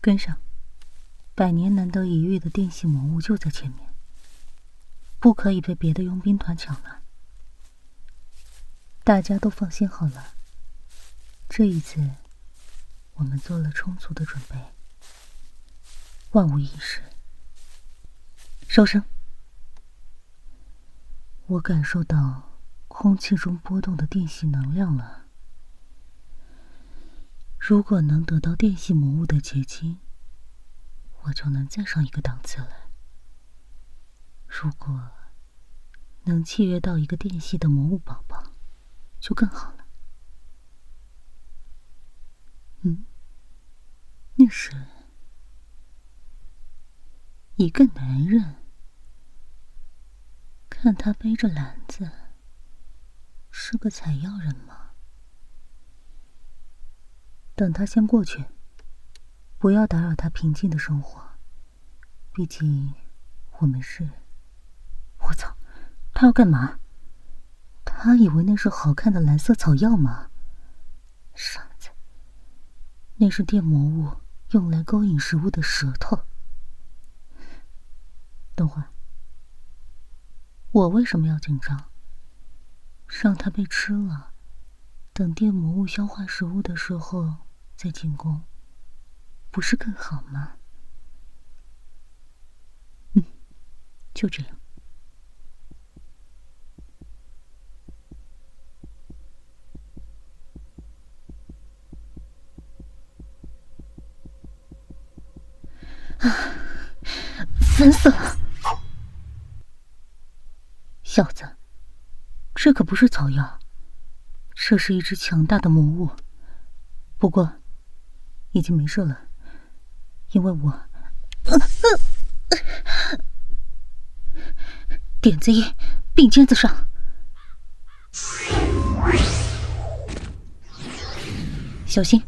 跟上，百年难得一遇的电系魔物就在前面，不可以被别的佣兵团抢了。大家都放心好了，这一次我们做了充足的准备，万无一失。收声！我感受到空气中波动的电系能量了。如果能得到电系魔物的结晶，我就能再上一个档次了。如果能契约到一个电系的魔物宝宝，就更好了。那时一个男人，看他背着篮子，是个采药人吗？等他先过去，不要打扰他平静的生活。毕竟我们是……我操，他要干嘛？他以为那是好看的蓝色草药吗？傻子，那是电魔物用来勾引食物的舌头。等会儿，我为什么要紧张？让他被吃了，等电魔物消化食物的时候再进攻，不是更好吗？就这样。烦死了！小子，这可不是草药，这是一只强大的魔物。不过，已经没事了，因为我……点子一，并肩子上。小心！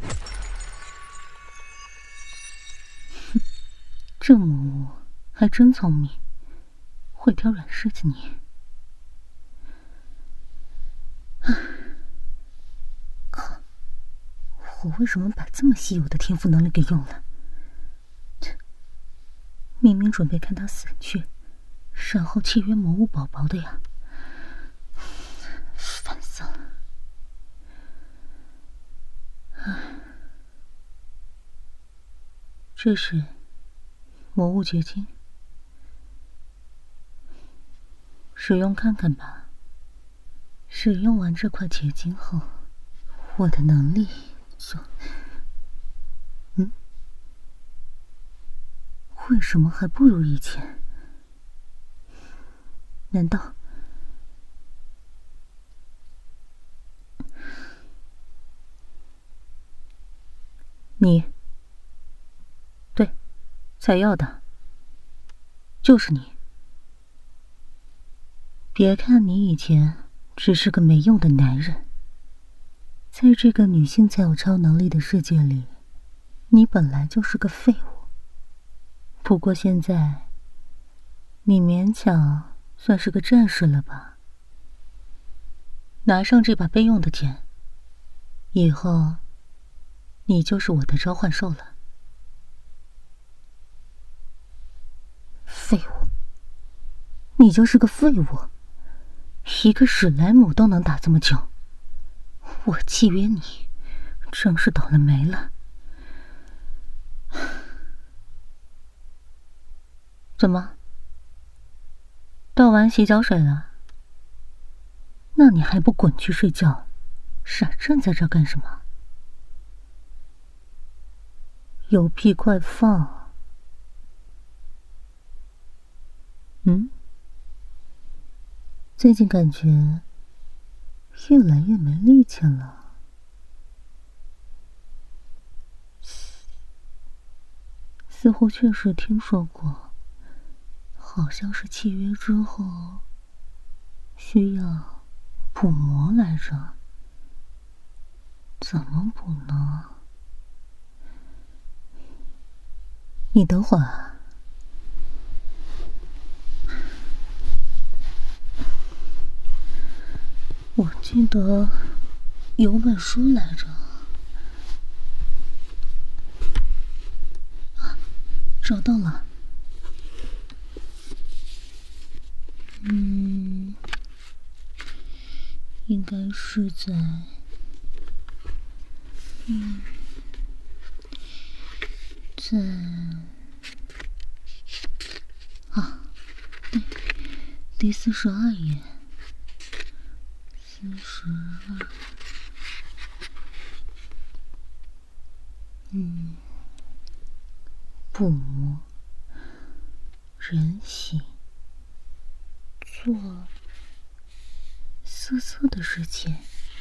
这魔物还真聪明，会挑软柿子捏。靠！我为什么把这么稀有的天赋能力给用了？明明准备看他死去，然后契约魔物宝宝的呀！烦死了！这是魔物结晶，使用看看吧。使用完这块结晶后，我的能力就……为什么还不如以前？难道……你……对，采药的，就是你。别看你以前只是个没用的男人，在这个女性才有超能力的世界里，你本来就是个废物。不过现在，你勉强算是个战士了吧？拿上这把备用的剑，以后你就是我的召唤兽了。废物！你就是个废物！一个史莱姆都能打这么久，我契约你，真是倒了霉了。怎么？倒完洗脚水了？那你还不滚去睡觉？傻站在这儿干什么？有屁快放！最近感觉越来越没力气了。似乎确实听说过，好像是契约之后需要补魔来着。怎么补呢？你等会儿啊。我记得有本书来着。 找到了。应该是在对，第42页，42。不摸人形，做色色的事情。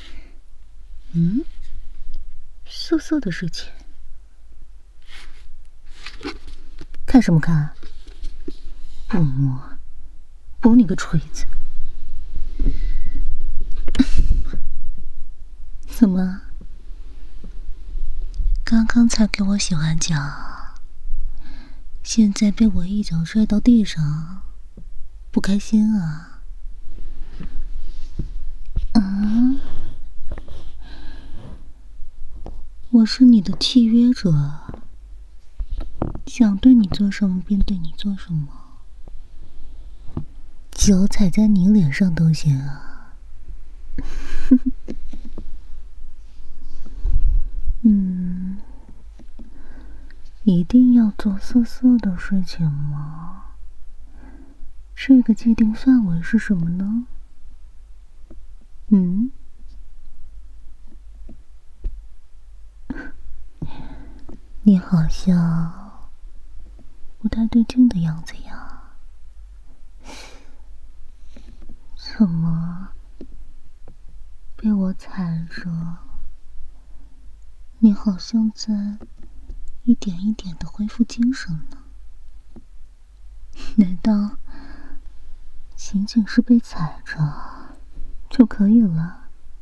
色色的事情，看什么看？不摸，补你个锤子！怎么？刚刚才给我洗完脚，现在被我一脚摔到地上，不开心啊？我是你的契约者，想对你做什么便对你做什么，脚踩在你脸上都行啊。一定要做色色的事情吗？这个既定范围是什么呢？你好像不太对劲的样子呀。怎么被我踩着？你好像在一点一点的恢复精神呢。难道仅仅是被踩着就可以了？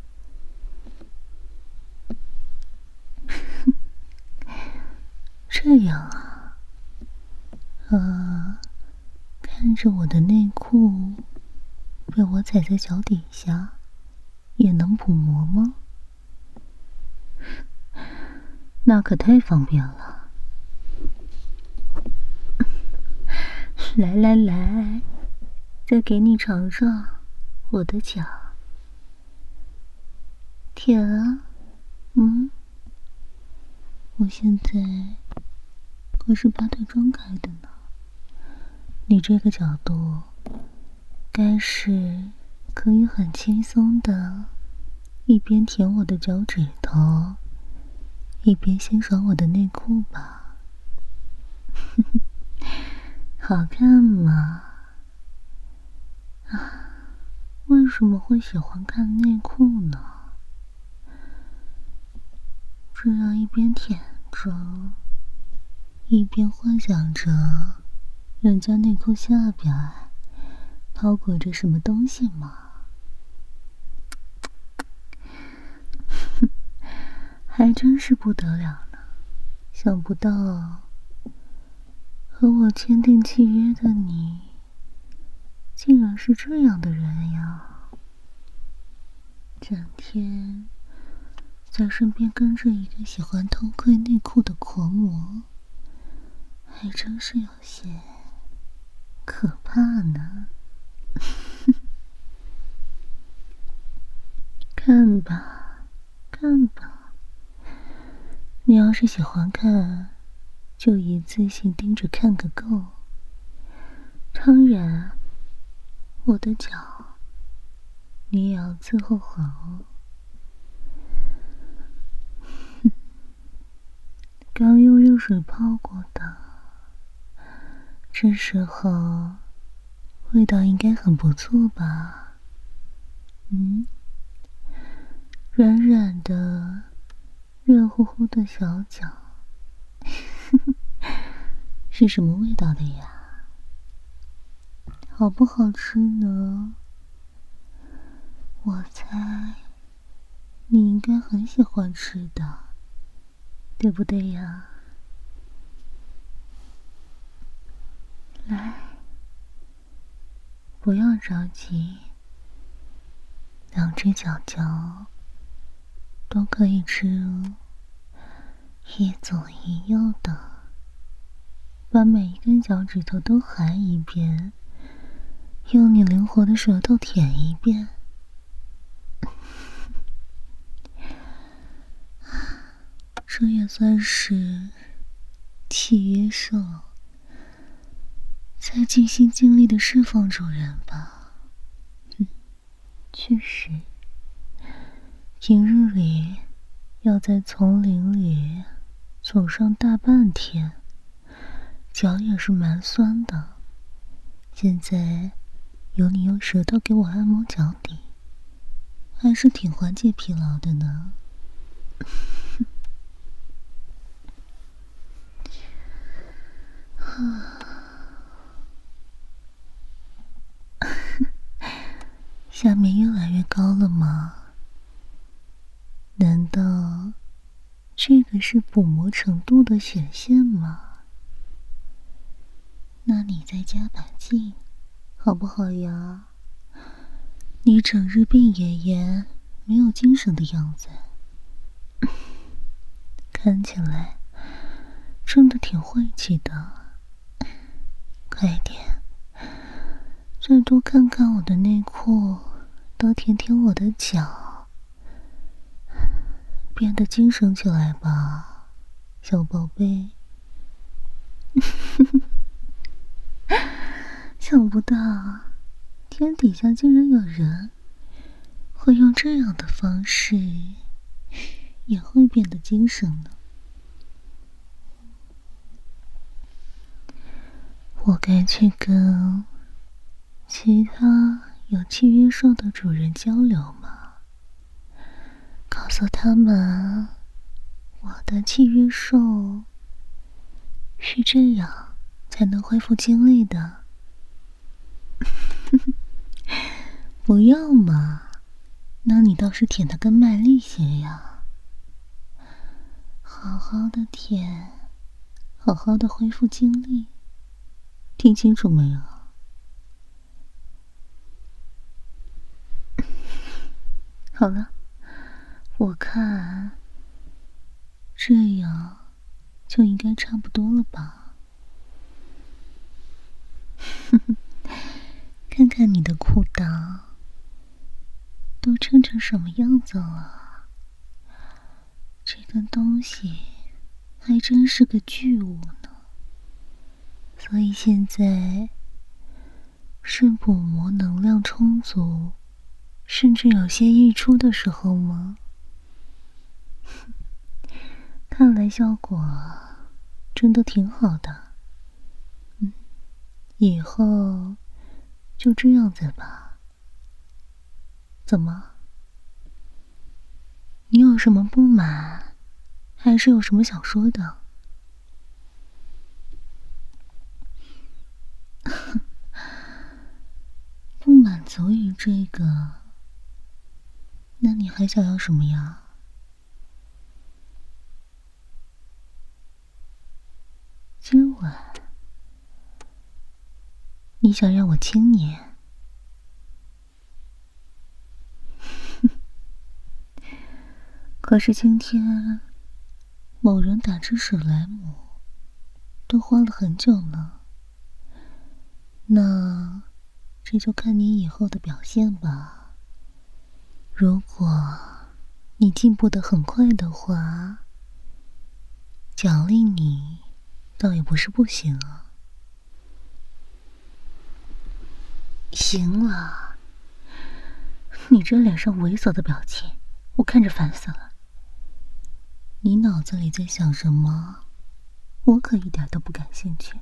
这样啊，看着我的内裤被我踩在脚底下，也能捕摸吗？那可太方便了。来来来，再给你尝尝我的脚，舔啊！我现在可是把腿张开的呢，你这个角度该是可以很轻松的一边舔我的脚趾头，一边欣赏我的内裤吧。好看吗？为什么会喜欢看内裤呢？这样一边舔着，一边幻想着人家内裤下边包裹着什么东西吗？还真是不得了呢，想不到和我签订契约的你竟然是这样的人呀。整天在身边跟着一个喜欢偷窥内裤的狂魔，还真是有些可怕呢。看吧，看吧，你要是喜欢看，就一次性盯着看个够。当然，我的脚你也要伺候好哦。刚用热水泡过的，这时候味道应该很不错吧？软软的，热乎乎的小脚，是什么味道的呀？好不好吃呢？我猜你应该很喜欢吃的，对不对呀？来，不要着急，两只脚脚都可以吃哦，一左一右的把每一根脚趾头都含一遍，用你灵活的舌头舔一遍。这也算是契约兽在尽心尽力的侍奉主人吧。确实，平日里要在丛林里走上大半天，脚也是蛮酸的。现在有你用舌头给我按摩脚底，还是挺缓解疲劳的呢。下面越来越高了吗？难道这个是补魔程度的显现吗？那你再加把劲，好不好呀？你整日病恹恹，没有精神的样子，看起来真的挺晦气的。快点，再多看看我的内裤，多舔舔我的脚，变得精神起来吧，小宝贝。想不到天底下竟然有人会用这样的方式也会变得精神呢。我该去跟其他有契约兽的主人交流吗？告诉他们我的契约兽是这样才能恢复精力的。不要嘛，那你倒是舔得更卖力些呀。好好的舔，好好的恢复精力，听清楚没有？好了，我看这样就应该差不多了吧。看看你的裤裆都撑成什么样子了，这根东西还真是个巨物呢。所以现在是补魔能量充足，甚至有些溢出的时候吗？看来效果真的挺好的。以后就这样子吧。怎么？你有什么不满，还是有什么想说的？不满足于这个，那你还想要什么呀？今晚你想让我亲你？可是今天某人打只史莱姆都花了很久了，那这就看你以后的表现吧。如果你进步得很快的话，奖励你倒也不是不行啊。行了，你这脸上猥琐的表情，我看着烦死了。你脑子里在想什么？我可一点都不感兴趣。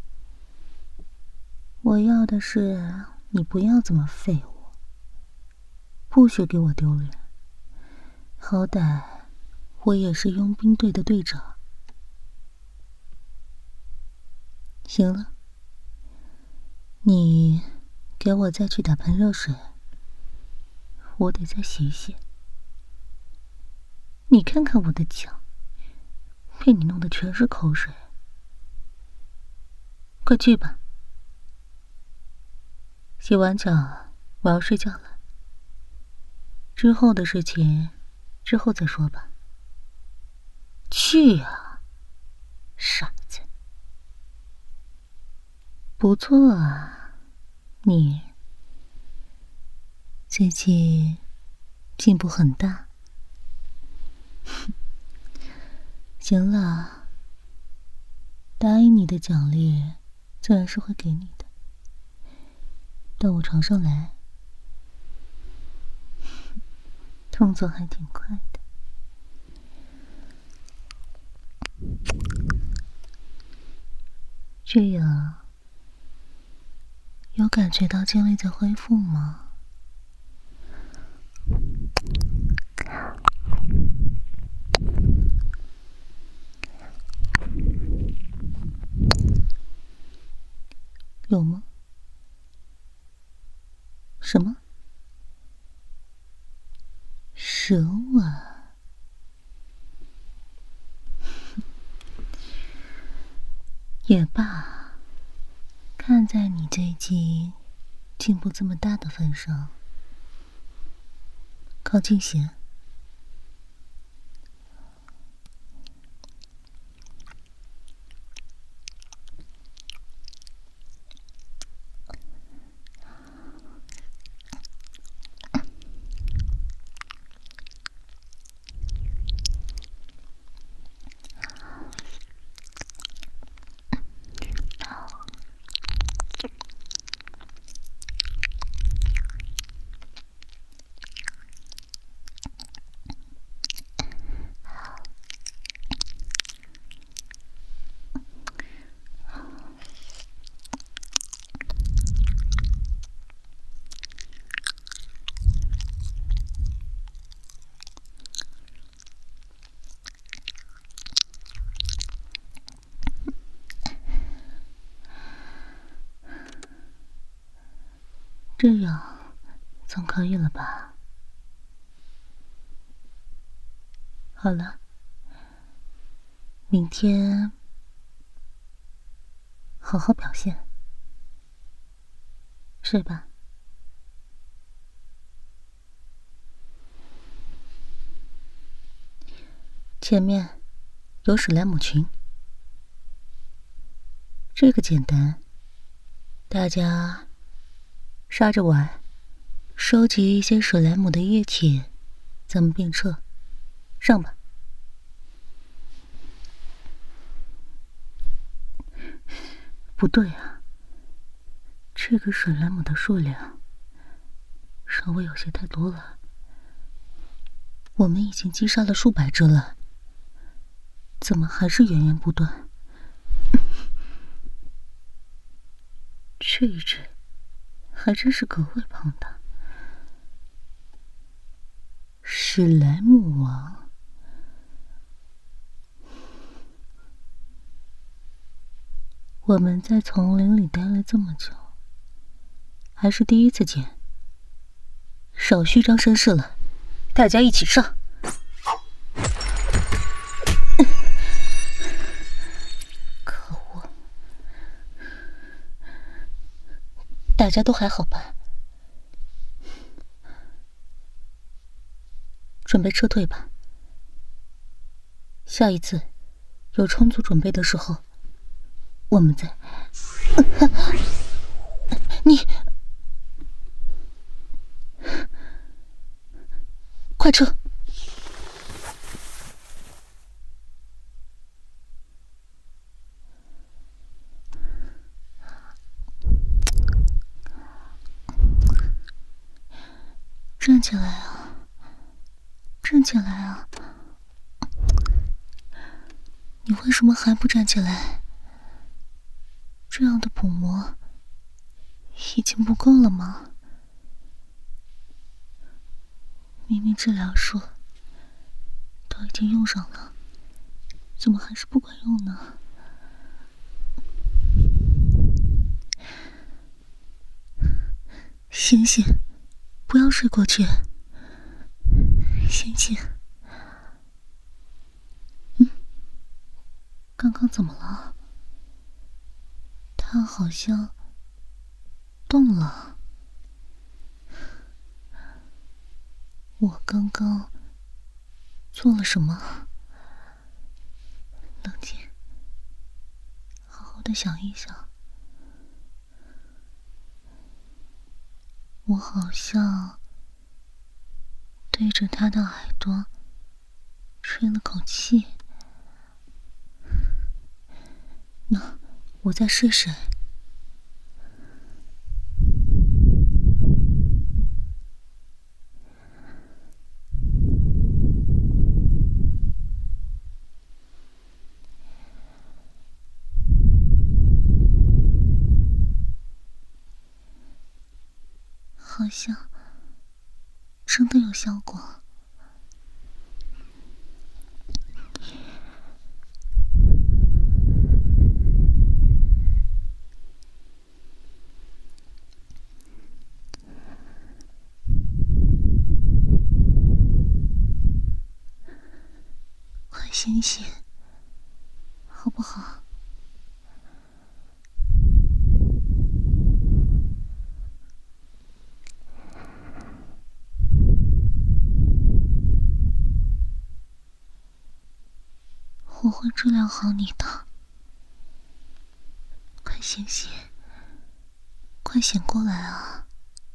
我要的是你不要这么废物，不许给我丢脸。好歹我也是佣兵队的队长。行了，你给我再去打盆热水，我得再洗洗。你看看我的脚，被你弄得全是口水。快去吧。洗完脚，我要睡觉了。之后的事情，之后再说吧。去啊，傻子！ 不错啊，你最近进步很大。行了，答应你的奖励自然是会给你的，到我床上来，动作还挺快的。这样有感觉到精力在恢复吗？有吗？什么？舌吻？也罢，看在你最近进步这么大的份上，靠近些。这样总可以了吧？好了，明天好好表现，睡吧。前面有史莱姆群，这个简单，大家杀着玩，收集一些史莱姆的液体，咱们便撤。上吧。不对啊，这个史莱姆的数量稍微有些太多了。我们已经击杀了数百只了，怎么还是源源不断？这一只还真是格外庞大。史莱姆王，我们在丛林里待了这么久，还是第一次见，少虚张声势了，大家一起上！可恶！大家都还好吧？准备撤退吧。下一次有充足准备的时候，我们再……你快撤！站起来啊！站起来啊！你为什么还不站起来？这样的补魔已经不够了吗？明明治疗术都已经用上了，怎么还是不管用呢？醒醒，不要睡过去。醒醒。刚刚怎么了？他好像动了。我刚刚做了什么？冷静，好好的想一想。 我好像对着他的耳朵吹了口气。那我再试试。好像真的有效果。快醒醒，好不好？我会治疗好你的。快醒醒，快醒过来啊！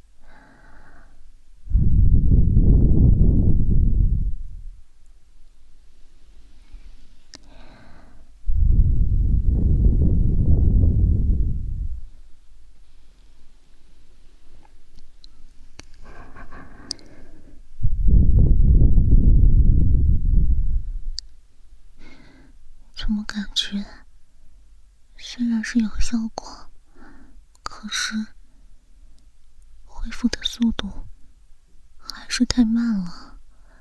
怎么感觉虽然是有效果，可是恢复的速度还是太慢了？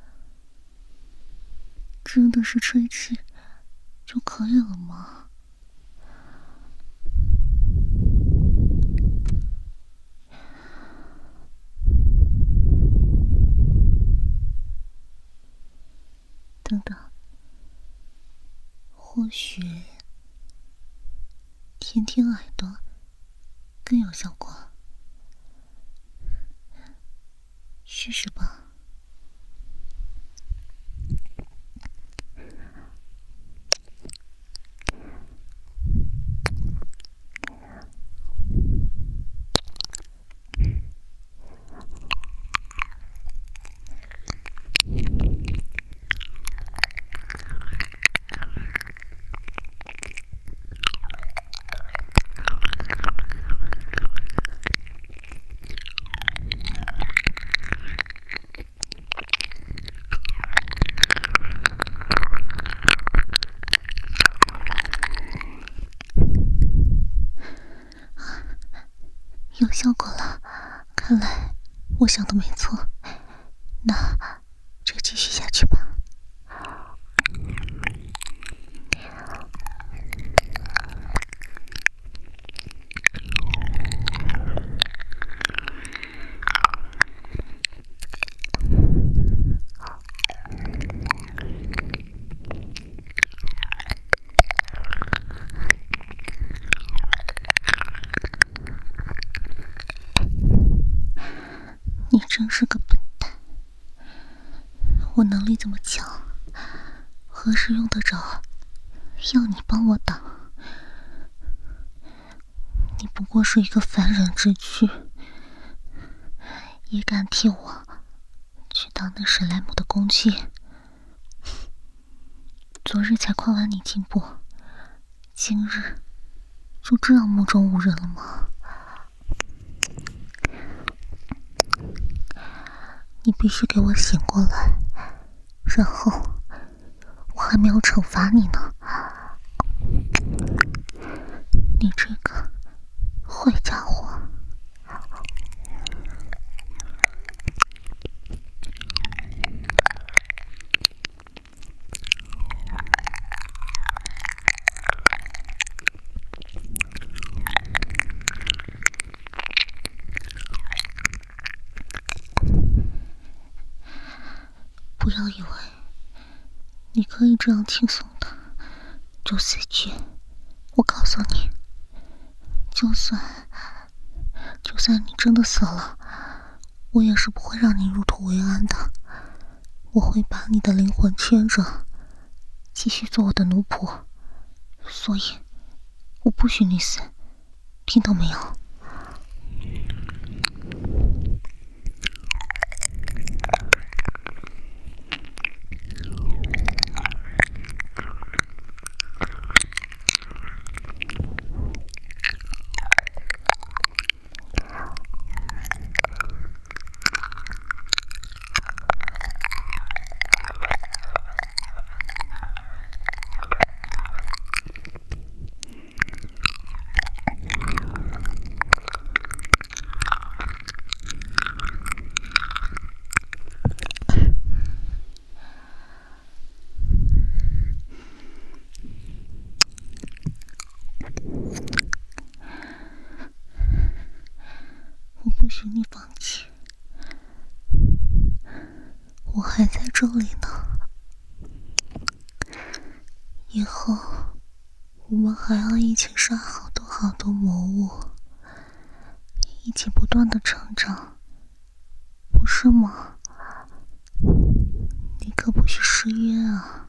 真的是吹气就可以了吗？等等，或许舔舔耳朵更有效果，试试吧。有效果了，看来我想的没错，那就继续下去吧。你真是个笨蛋，我能力这么强，何时用得着要你帮我挡？你不过是一个凡人之躯，也敢替我去当那史莱姆的工具？昨日才夸完你进步，今日就这样目中无人了吗？你必须给我醒过来，然后我还没有惩罚你呢。你这个坏家伙！不要以为你可以这样轻松的就死去。我告诉你，就算你真的死了，我也是不会让你入土为安的。我会把你的灵魂牵着，继续做我的奴仆。所以我不许你死，听到没有？ 许你放弃，我还在这里呢。以后我们还要一起杀好多好多魔物，一起不断的成长，不是吗？你可不许失约啊！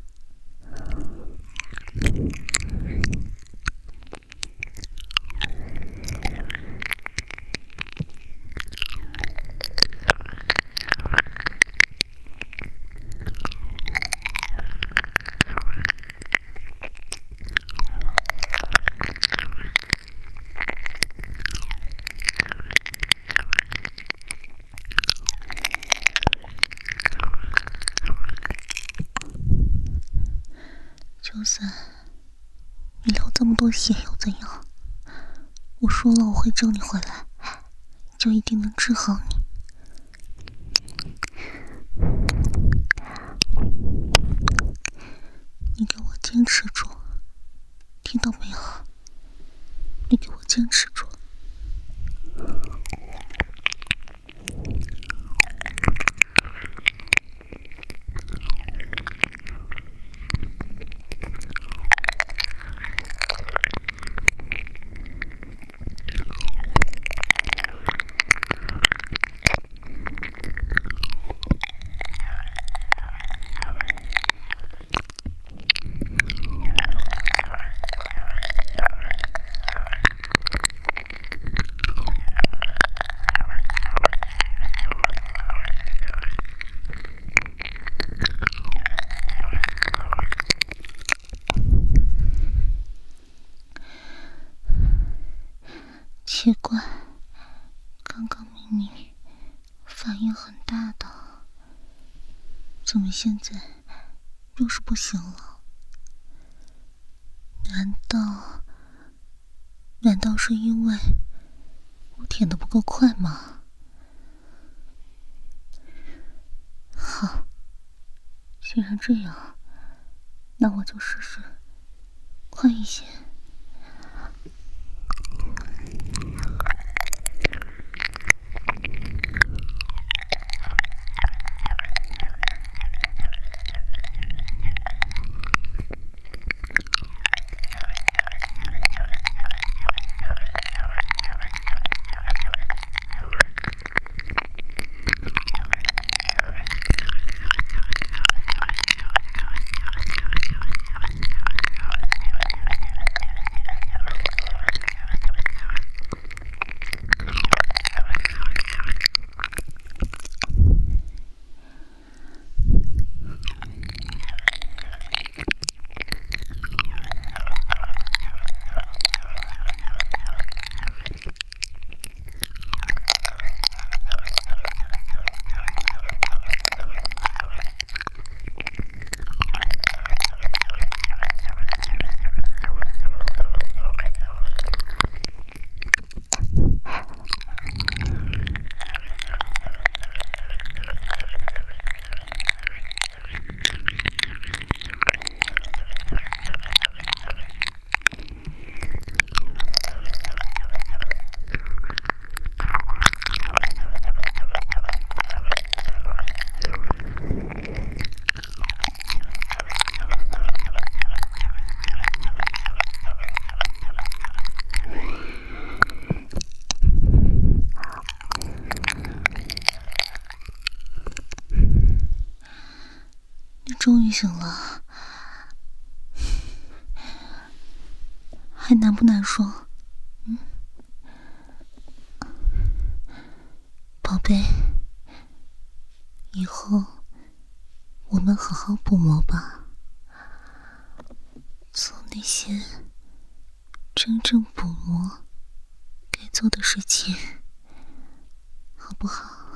就算你流这么多血又怎样？我说了我会救你回来，就一定能治好你。你给我坚持住，听到没有？你给我坚持住。奇怪，刚刚明明反应很大的，怎么现在又是不行了？难道是因为我舔得不够快吗？好，既然这样，那我就试试快一些。终于醒了，还难不难说？宝贝，以后我们好好补魔吧，做那些真正补魔该做的事情，好不好？